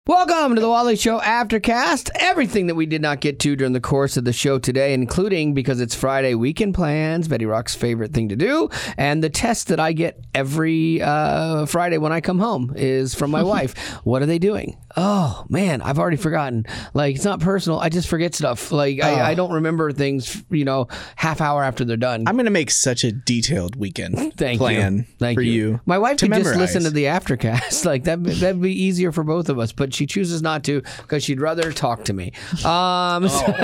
Welcome to the Wally Show Aftercast. Everything that we did not get to during the course of the show today, including, because it's Friday, weekend plans, Betty Rock's favorite thing to do, and the test that I get every Friday when I come home is from my wife. What are they doing? Oh, man, I've already forgotten. Like, it's not personal. I just forget stuff. Like, I don't remember things, half hour after they're done. I'm going to make such a detailed weekend plan for you. My wife could memorize. just listen to the Aftercast. Like, that'd be easier for both of us, but she chooses not to because she'd rather talk to me. All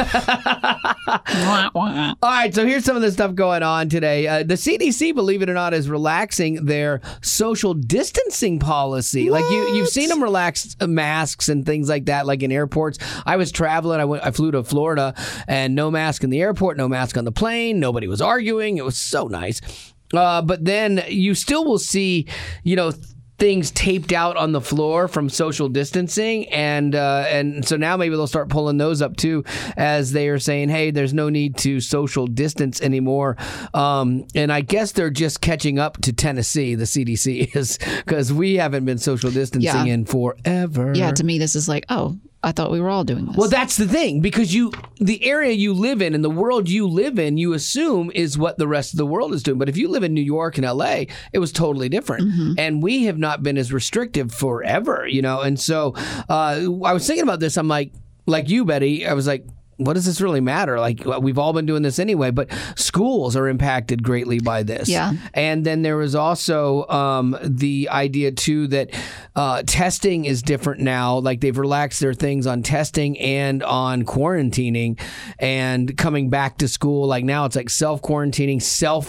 right, so here's some of the stuff going on today. The CDC, believe it or not, is relaxing their social distancing policy. What? Like you've seen them relax masks and things like that, like in airports. I was traveling. I flew to Florida, and no mask in the airport, no mask on the plane. Nobody was arguing. It was so nice. But then you still will see, things taped out on the floor from social distancing, and so now maybe they'll start pulling those up too, as they are saying, hey, there's no need to social distance anymore. And I guess they're just catching up to Tennessee, the CDC is, because we haven't been social distancing in forever. Yeah, to me this is like, I thought we were all doing this. Well, that's the thing, because the area you live in and the world you live in, you assume is what the rest of the world is doing. But if you live in New York and LA, it was totally different. Mm-hmm. And we have not been as restrictive forever, And so I was thinking about this. I'm like you, Betty, I was like, what does this really matter? Like, we've all been doing this anyway, but schools are impacted greatly by this. Yeah. And then there was also the idea, too, that testing is different now. Like, they've relaxed their things on testing and on quarantining and coming back to school. Like, now it's like self-quarantining,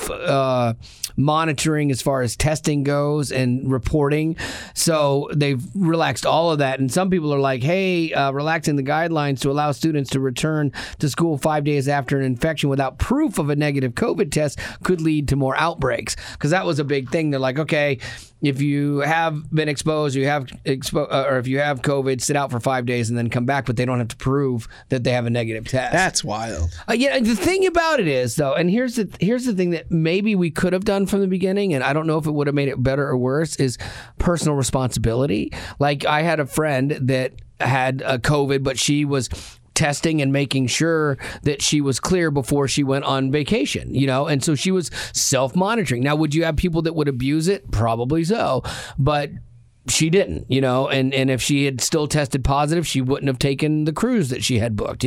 self-monitoring as far as testing goes and reporting. So they've relaxed all of that. And some people are like, hey, relaxing the guidelines to allow students to return to school 5 days after an infection without proof of a negative COVID test could lead to more outbreaks. Because that was a big thing. They're like, okay, if you have been exposed, or if you have COVID, sit out for 5 days and then come back, but they don't have to prove that they have a negative test. That's wild. The thing about it is, though, and here's the thing that maybe we could have done from the beginning, and I don't know if it would have made it better or worse, is personal responsibility. Like, I had a friend that had COVID, but she was testing and making sure that she was clear before she went on vacation, and so she was self-monitoring. Now, would you have people that would abuse it? Probably so, but she didn't, and if she had still tested positive, she wouldn't have taken the cruise that she had booked,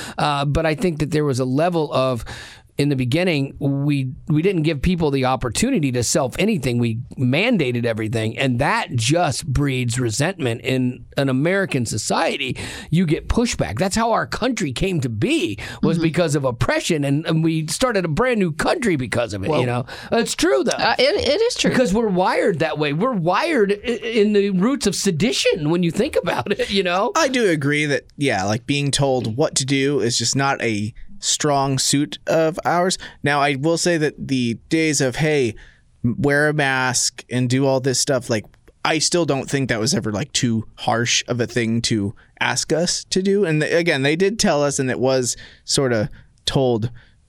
but I think that there was a level of, in the beginning, we didn't give people the opportunity to self anything. We mandated everything, and that just breeds resentment in an American society. You get pushback. That's how our country came to be, was because of oppression, and we started a brand new country because of it. It's true, though. It is true. Because we're wired that way. We're wired in the roots of sedition when you think about it, I do agree that, like being told what to do is just not a strong suit of ours. Now, I will say that the days of, hey, wear a mask and do all this stuff, like, I still don't think that was ever like too harsh of a thing to ask us to do. And again, they did tell us, and it was sort of told,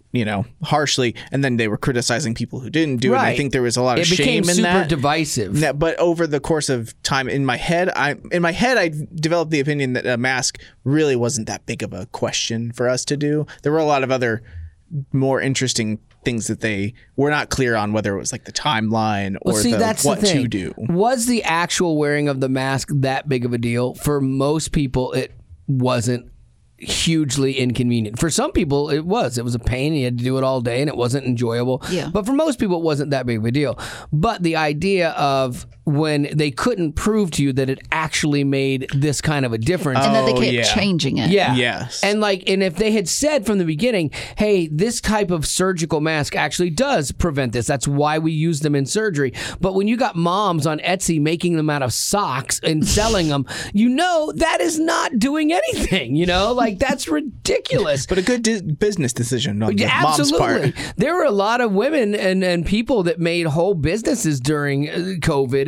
harshly, and then they were criticizing people who didn't do it. And I think there was a lot of shame in that. It became super divisive. But over the course of time, in my head, I developed the opinion that a mask really wasn't that big of a question for us to do. There were a lot of other more interesting things that they were not clear on, whether it was like the timeline or what to do. Was the actual wearing of the mask that big of a deal? For most people, it wasn't hugely inconvenient. For some people, it was. It was a pain. You had to do it all day, and it wasn't enjoyable. Yeah. But for most people, it wasn't that big of a deal. But the idea of when they couldn't prove to you that it actually made this kind of a difference. And that they kept changing it. Yeah. Yes. And if they had said from the beginning, hey, this type of surgical mask actually does prevent this. That's why we use them in surgery. But when you got moms on Etsy making them out of socks and selling them, that is not doing anything, that's ridiculous. But a good business decision on the mom's part. There were a lot of women and people that made whole businesses during COVID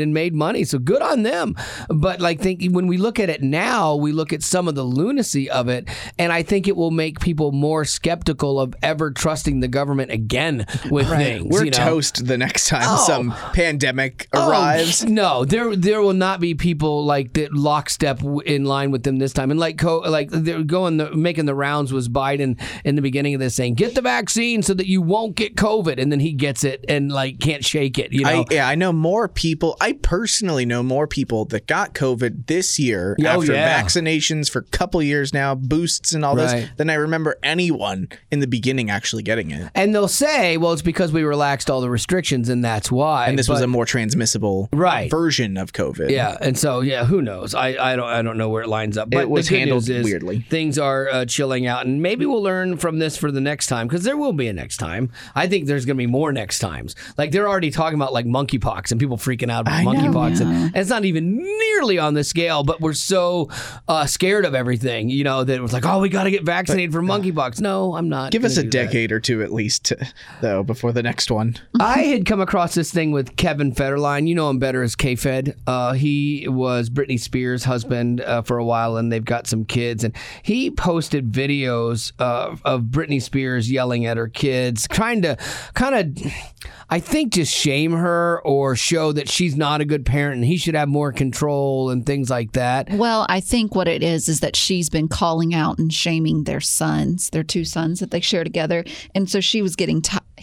and made money. So good on them. But like, when we look at it now, we look at some of the lunacy of it, and I think it will make people more skeptical of ever trusting the government again with things. We're toast the next time some pandemic arrives. No, there will not be people like that lockstep in line with them this time. And like they're making the rounds was Biden in the beginning of this saying, get the vaccine so that you won't get COVID, and then he gets it and like can't shake it. You know? I know more people. I personally know more people that got COVID this year after vaccinations for a couple years now, boosts and all this, than I remember anyone in the beginning actually getting it. And they'll say, well, it's because we relaxed all the restrictions, and that's why. And this was a more transmissible version of COVID. Yeah, and so who knows? I don't know where it lines up. But it was handled weirdly. Things are chilling out, and maybe we'll learn from this for the next time, because there will be a next time. I think there's going to be more next times. Like they're already talking about like monkeypox and people freaking out about monkeypox, and it's not even nearly on the scale. But we're so scared of everything, that it was like, oh, we got to get vaccinated for monkeypox. No, I'm not. Give us a decade or two at least, though, before the next one. I had come across this thing with Kevin Federline. You know him better as K-Fed. He was Britney Spears' husband for a while, and they've got some kids. And he posted videos of Britney Spears yelling at her kids, trying to kind of, I think, just shame her or show that she's not a good parent and he should have more control and things like that. Well, I think what it is that she's been calling out and shaming their sons, their two sons that they share together. And so he was getting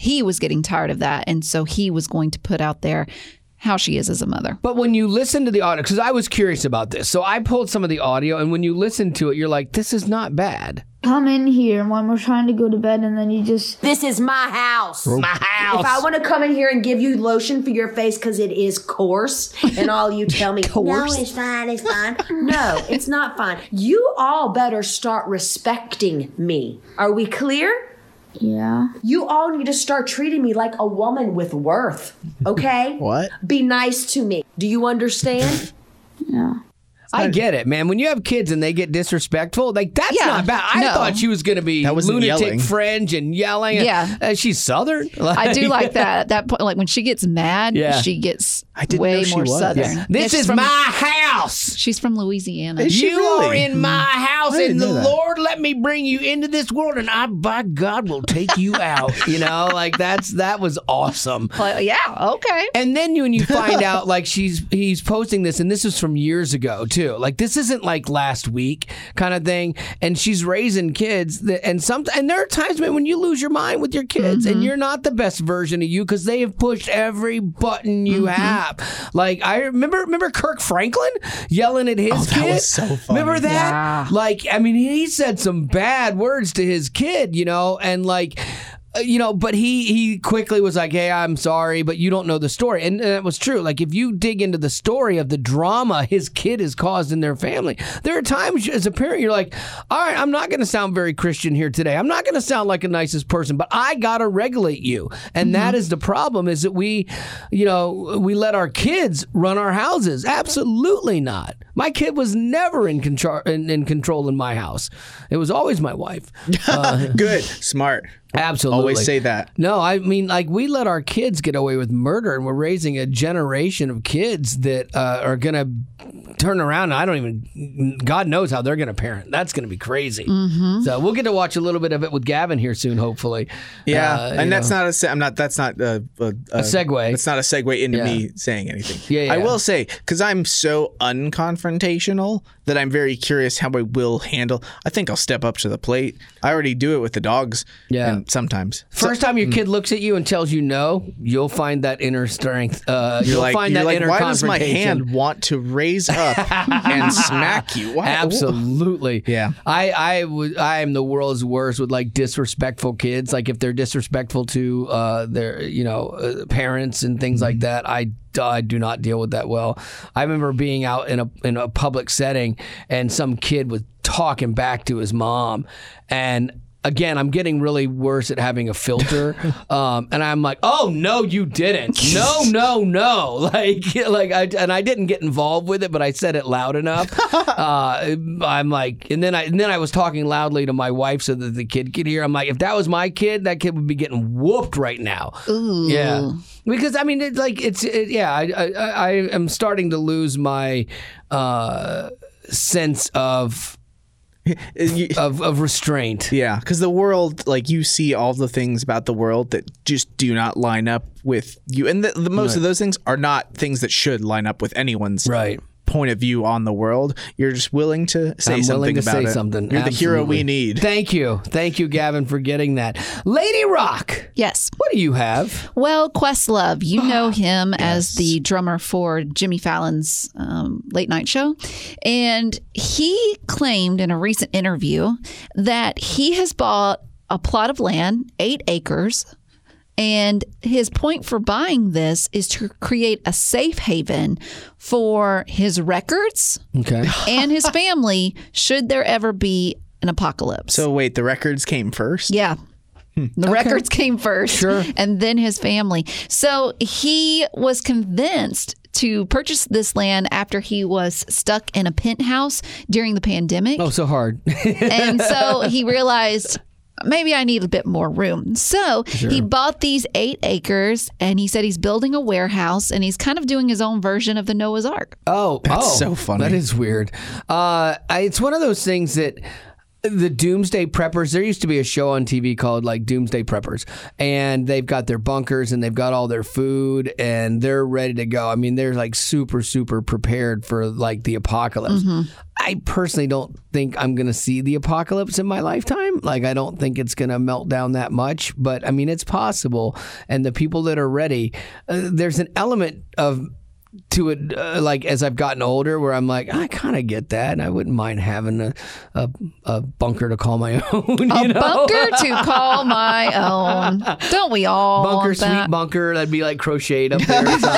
tired of that. And so he was going to put out there how she is as a mother. But when you listen to the audio, because I was curious about this, so I pulled some of the audio, and when you listen to it, you're like, this is not bad. Come in here when we're trying to go to bed, and then you just... This is my house. My house. If I want to come in here and give you lotion for your face because it is coarse, and all you tell me, no, it's fine, it's fine. No, it's not fine. You all better start respecting me. Are we clear? Yeah. You all need to start treating me like a woman with worth, okay? What? Be nice to me. Do you understand? Yeah. I get it, man. When you have kids and they get disrespectful, like that's not bad. I thought she was going to be lunatic fringe and yelling. Yeah. She's Southern. I do like that. At that point, like when she gets mad, she gets way more Southern. Yeah. This is my house. She's from Louisiana. You are in my house, and the Lord let me bring you into this world, and I, by God, will take you out. Like that was awesome. Yeah, okay. And then when you find out, like he's posting this, and this was from years ago too. Like this isn't like last week kind of thing. And she's raising kids, and there are times, man, when you lose your mind with your kids, and you're not the best version of you because they have pushed every button you have. Like I remember Kirk Franklin yelling at his kid. That was so funny. Remember that? Yeah. Like, I mean, he said some bad words to his kid, and like. But he quickly was like, hey, I'm sorry, but you don't know the story. And it was true. Like, if you dig into the story of the drama his kid has caused in their family, there are times as a parent, you're like, all right, I'm not going to sound very Christian here today. I'm not going to sound like a nicest person, but I got to regulate you. And that is the problem, is that we let our kids run our houses. Absolutely not. My kid was never in control in my house. It was always my wife. Good. Smart. Absolutely. Always say that. No, I mean, like, we let our kids get away with murder, and we're raising a generation of kids that are going to turn around. God knows how they're going to parent. That's going to be crazy. So we'll get to watch a little bit of it with Gavin here soon, hopefully. Yeah, and that's not a segue. That's not a segue into me saying anything. Yeah. I will say, because I'm so unconfrontational, that I'm very curious how I will handle. I think I'll step up to the plate. I already do it with the dogs. Yeah. And sometimes. First time your kid looks at you and tells you no, you'll find that inner strength. You'll find that inner why confrontation. does my hand want to raise up and smack you? Why? Absolutely. Yeah. I am the world's worst with like disrespectful kids. Like if they're disrespectful to their parents and things like that, I do not deal with that well. I remember being out in a public setting, and some kid was talking back to his mom, and again, I'm getting really worse at having a filter. And I'm like, oh no, you didn't. No. I didn't get involved with it, but I said it loud enough. I'm like, and then I was talking loudly to my wife so that the kid could hear. I'm like, if that was my kid, that kid would be getting whooped right now. Ooh. Yeah. Because I mean, I am starting to lose my sense of restraint. Yeah, because the world, like, you see all the things about the world that just do not line up with you, and the most of those things are not things that should line up with anyone's point of view on the world. You're just willing to say something about it. Something. You're the hero we need. Thank you, Gavin, for getting that. Lady Rock. Yes. What do you have? Well, Questlove, you know him as the drummer for Jimmy Fallon's late night show. And he claimed in a recent interview that he has bought a plot of land, 8 acres. And his point for buying this is to create a safe haven for his records and his family should there ever be an apocalypse. So wait, the records came first? Yeah. The records came first, Sure. and then his family. So he was convinced to purchase this land after he was stuck in a penthouse during the pandemic. Oh, so hard. And so he realized, maybe I need a bit more room. So he bought these 8 acres, and he said he's building a warehouse, and he's kind of doing his own version of the Noah's Ark. That's so funny. That is weird. It's one of those things that the Doomsday Preppers, there used to be a show on TV called like Doomsday Preppers, and they've got their bunkers and they've got all their food and they're ready to go. I mean, they're like super, super prepared for like the apocalypse. I personally don't think I'm going to see the apocalypse in my lifetime. Like, I don't think it's going to melt down that much, but I mean, it's possible. And the people that are ready, there's an element to it, like as I've gotten older, where I'm like, I kind of get that. I wouldn't mind having a bunker to call my own. Bunker to call my own. Don't we all? Bunker, want that? sweet bunker. That'd be like crocheted up there or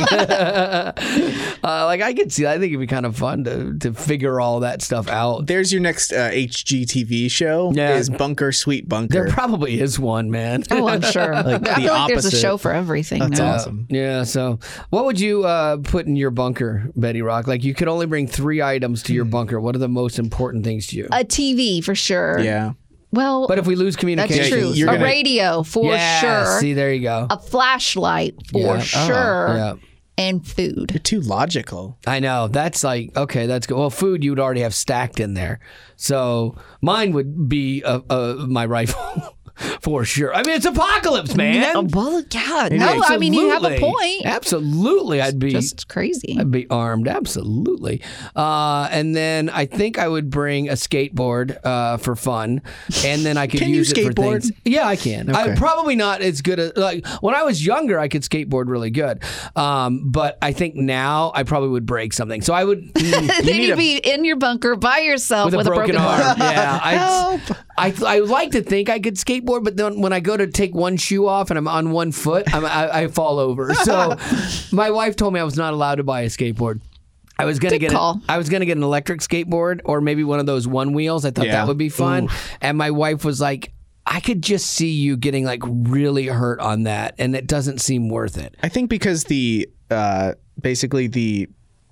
something. Like I could see. I think it'd be kind of fun to figure all that stuff out. There's your next HGTV show. Yeah. Is Bunker Sweet Bunker. There probably is one, man. Oh, I'm sure. Like I the feel like there's a opposite. show for everything. That's now. awesome. Yeah. So, what would you put in your bunker, Betty Rock? Like, you could only bring 3 items to your bunker. What are the most important things to you? A TV for sure. Yeah. Well, But if we lose that's communication, true. you're A gonna- radio for sure. See, there you go. A flashlight for sure. Yeah. And food. You're too logical. I know. That's like, okay, that's good. Well, food you would already have stacked in there. So mine would be my rifle. For sure. I mean, it's apocalypse, man. Well, yeah. No, I mean, you have a point. Absolutely. I'd be Just crazy. I'd be armed. Absolutely. And then I think I would bring a skateboard for fun. And then I could Can you use it for skateboard? things. Yeah, I can. Okay. I'm probably not as good as, like, when I was younger, I could skateboard really good. But I think now I probably would break something. So I would. Then you'd be in your bunker by yourself with a broken arm. Yeah. I like to think I could skateboard, but then when I go to take one shoe off and I'm on one foot, I fall over. So my wife told me I was not allowed to buy a skateboard. I was gonna get an electric skateboard or maybe one of those one wheels. I thought that would be fun. And my wife was like, I could just see you getting like really hurt on that, and it doesn't seem worth it. I think because the basically the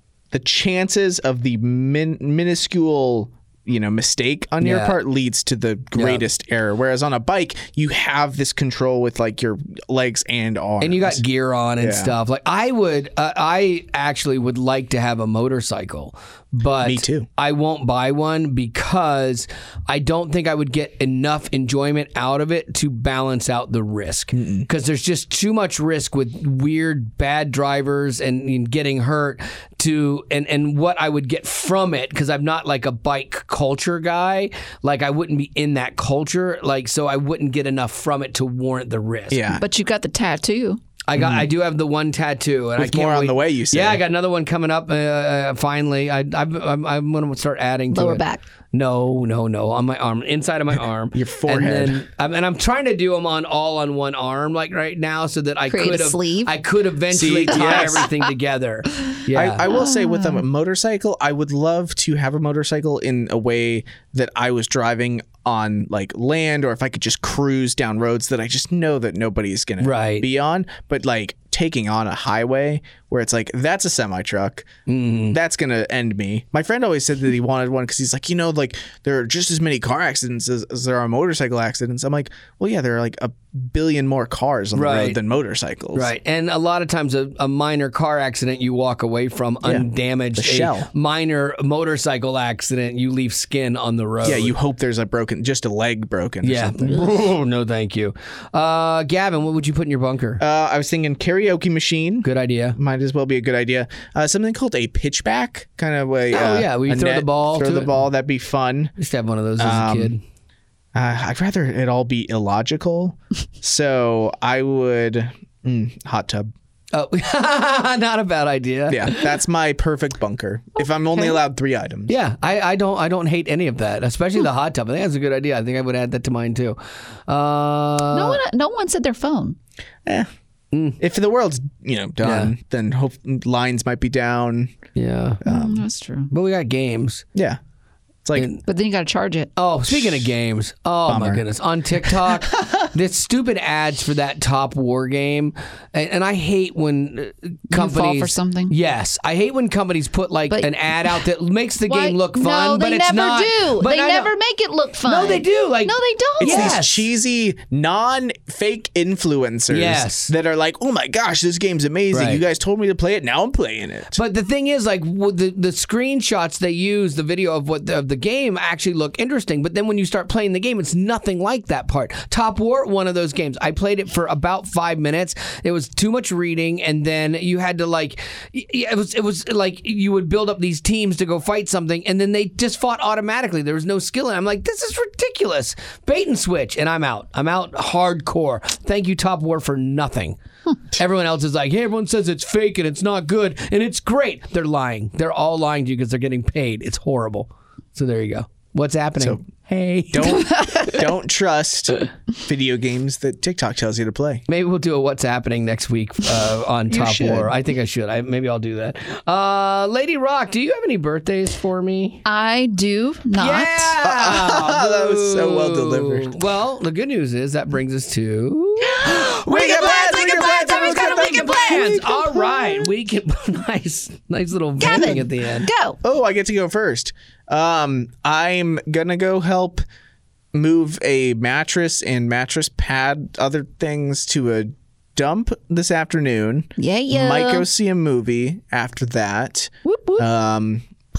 chances of the minuscule mistake on your part leads to the greatest error. Whereas on a bike, you have this control with like your legs and arms. And you got gear on and stuff. Like I actually would like to have a motorcycle, but Me too. I won't buy one because I don't think I would get enough enjoyment out of it to balance out the risk. Because there's just too much risk with weird, bad drivers and getting hurt and what I would get from it, because I'm not like a bike culture guy. Like I wouldn't be in that culture. Like, so I wouldn't get enough from it to warrant the risk. Yeah. But you got the tattoo. I do have the one tattoo, and With I can't more on wait. the way, you say. Yeah, I got another one coming up. Finally, I'm going to start adding to Lower it. back. No, on my arm, inside of my arm, Your forehead. And I'm trying to do them all on one arm, like right now, so that I Create a sleeve. I could eventually tie everything together. Yeah, I will say with a motorcycle, I would love to have a motorcycle in a way that I was driving on like land, or if I could just cruise down roads that I just know that nobody's gonna Right. be on. But like taking on a highway where it's like, that's a semi truck, that's gonna end me. My friend always said that he wanted one because he's like, like there are just as many car accidents as there are motorcycle accidents. I'm like, well, yeah, there are like a billion more cars on the Right. road than motorcycles. Right. And a lot of times a minor car accident you walk away from undamaged. The shell. A minor motorcycle accident, you leave skin on the road. Yeah, you hope there's just a leg broken. Or Yeah. something. Oh, no, thank you. Gavin, what would you put in your bunker? I was thinking karaoke machine. Good idea. Might as well be a good idea. Something called a pitchback, kind of a yeah, where you a throw the net, ball throw to the it. ball. That'd be fun. I used to have one of those as a kid. I'd rather it all be illogical, so I would hot tub. Oh, not a bad idea. Yeah, that's my perfect bunker. If I'm only allowed 3 items. Yeah, I don't hate any of that, especially the hot tub. I think that's a good idea. I think I would add that to mine too. No one said their phone. If the world's done, then hope lines might be down. Yeah, That's true. but we got games. Yeah, it's like But then you got to charge it. Oh, speaking of games, my Bummer. goodness, on TikTok, the stupid ads for that Top War game, and I hate when companies fall for something? Yes, I hate when companies put like But- an ad out that makes the Why- game look fun, No, but they it's never not. do. But They I know- never make it look fun. No, they do. Like no, they don't. it's Yes. these cheesy, non-fake influencers Yes. that are like, oh my gosh, this game's amazing. Right. You guys told me to play it. Now I'm playing it. But the thing is, like the screenshots they use, the video of the game actually look interesting. But then when you start playing the game, it's nothing like that part. Top War, one of those games. I played it for about 5 minutes. It was too much reading, and then you had to like, it was like you would build up these teams to go fight something, and then they just fought automatically. There was no skill in it. I'm like, this is ridiculous. Bait and switch, and I'm out. I'm out hardcore. Thank you, Top War, for nothing. Everyone else is like, hey, everyone says it's fake and it's not good and it's great. They're lying. They're all lying to you because they're getting paid. It's horrible. So there you go. What's happening? So- Hey. Don't trust video games that TikTok tells you to play. Maybe we'll do a What's Happening next week on Top should. War. I think I should. Maybe I'll do that. Lady Rock, do you have any birthdays for me? I do not. Yeah! That was so well delivered. Well, the good news is that brings us to... Weekend plans! Everyone's got a weekend plans! All right. Weekend... Nice little vamping at the end. Go. Oh, I get to go first. I'm gonna go help move a mattress and mattress pad, other things, to a dump this afternoon. Yeah. Might go see a movie after that. Whoop, whoop.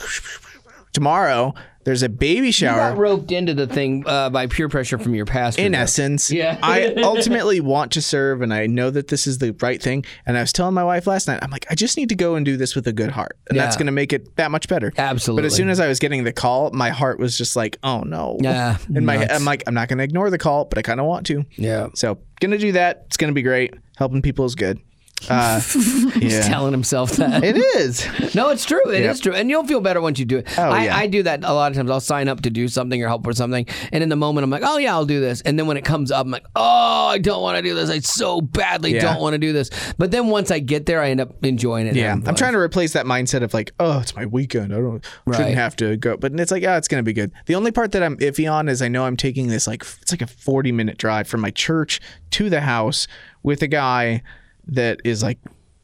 Tomorrow there's a baby You shower. got roped into the thing by peer pressure from your pastor. In though. essence, Yeah. I ultimately want to serve, and I know that this is the right thing. And I was telling my wife last night, I'm like, I just need to go and do this with a good heart, and that's Yeah. going to make it that much better. Absolutely. But as soon as I was getting the call, my heart was just like, oh no. Yeah, In my head, nuts. I'm like, I'm not going to ignore the call, but I kind of want to. Yeah. So gonna do that. It's going to be great. Helping people is good. He's Yeah. telling himself that. It is. No, it's true. It is Yep. true. And you'll feel better once you do it. Oh, yeah. I do that a lot of times. I'll sign up to do something or help with something. And in the moment, I'm like, oh, yeah, I'll do this. And then when it comes up, I'm like, oh, I don't want to do this. I so badly Yeah. don't want to do this. But then once I get there, I end up enjoying it. and Yeah, having I'm fun. trying to replace that mindset of like, oh, it's my weekend. Right. Shouldn't have to go. But it's like, yeah, it's gonna be good. The only part that I'm iffy on is I know I'm taking this it's like a 40-minute drive from my church to the house with a guy that is like,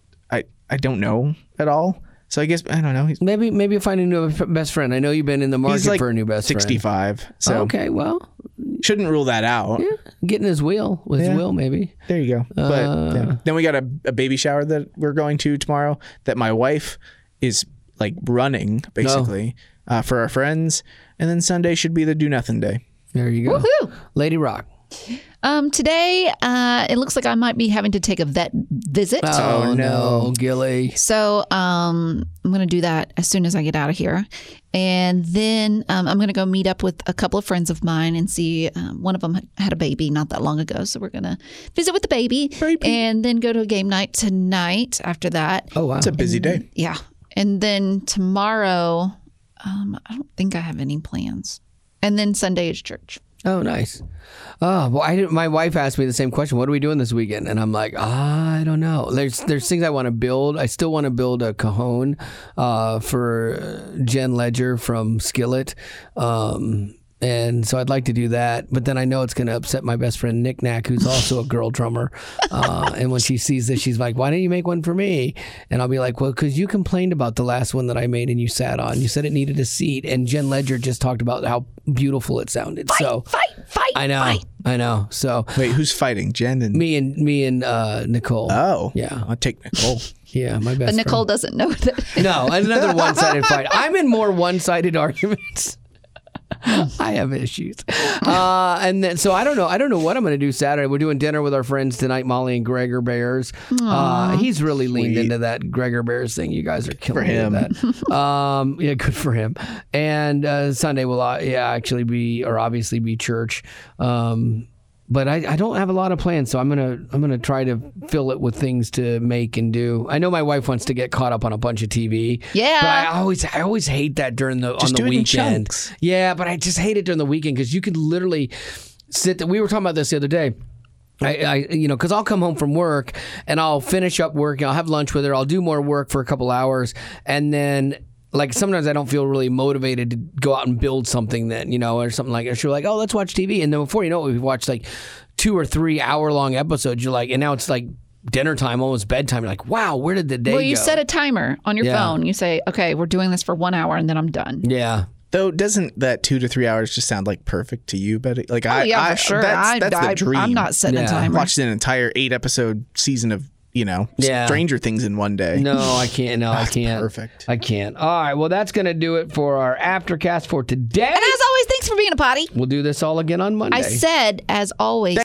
I don't know at all. So I guess I don't know. Maybe you'll find a new best friend. I know you've been in the He's market like for a new best 65. friend. So Okay, well, shouldn't rule that out. getting his wheel with his Yeah. will, maybe. There you go. But yeah. Then we got a baby shower that we're going to tomorrow that my wife is like running basically for our friends. And then Sunday should be the do nothing day. There you go. Woohoo. Lady Rock. Today, it looks like I might be having to take a vet visit. Oh, no, Gilly. So I'm going to do that as soon as I get out of here. And then I'm going to go meet up with a couple of friends of mine and see one of them had a baby not that long ago. So we're going to visit with the baby and then go to a game night tonight after that. Oh, wow. It's a busy day. Yeah. And then tomorrow, I don't think I have any plans. And then Sunday is church. Oh, nice. Oh, well, my wife asked me the same question. What are we doing this weekend? And I'm like, I don't know. There's things I want to build. I still want to build a cajon for Jen Ledger from Skillet. And so I'd like to do that, but then I know it's going to upset my best friend Nick Knack, who's also a girl drummer. And when she sees this, she's like, "Why didn't you make one for me?" And I'll be like, "Well, because you complained about the last one that I made and you sat on. You said it needed a seat, and Jen Ledger just talked about how beautiful it sounded." Fight! I know. So Wait, who's fighting? Jen and me and Nicole. Oh, yeah, I'll take Nicole. yeah, my best. But Nicole friend. doesn't know that. No, another one-sided fight. I'm in more one-sided arguments. I have issues. And then, so I don't know what I'm going to do Saturday. We're doing dinner with our friends tonight, Molly and Gregor Bears. He's really leaned into that Gregor Bears thing. You guys are killing me with that. Yeah, good for him. And Sunday will obviously be church. But I don't have a lot of plans, so I'm gonna try to fill it with things to make and do. I know my wife wants to get caught up on a bunch of TV. Yeah. But I always hate that on the weekend. Chunks. Yeah, but I just hate it during the weekend because you could literally sit. We were talking about this the other day. Because I'll come home from work and I'll finish up work and I'll have lunch with her. I'll do more work for a couple hours, and then. Like sometimes I don't feel really motivated to go out and build something then, or something like that. She's like, "Oh, let's watch TV." And then before you know it, we've watched like 2 or 3 hour long episodes. You're like, and now it's like dinner time, almost bedtime. You're like, wow, where did the day go? Well, you set a timer on your phone. You say, okay, we're doing this for 1 hour and then I'm done. Yeah. Though, doesn't that 2 to 3 hours just sound like perfect to you, Betty? Like, For sure. That's the dream. I'm not setting a Yeah. timer. Watched an entire 8-episode season of Stranger Things in one day. No, I can't. No, I can't. Perfect. I can't. All right. Well, that's going to do it for our Aftercast for today. And as always, thanks for being a potty. We'll do this all again on Monday. I said, as always.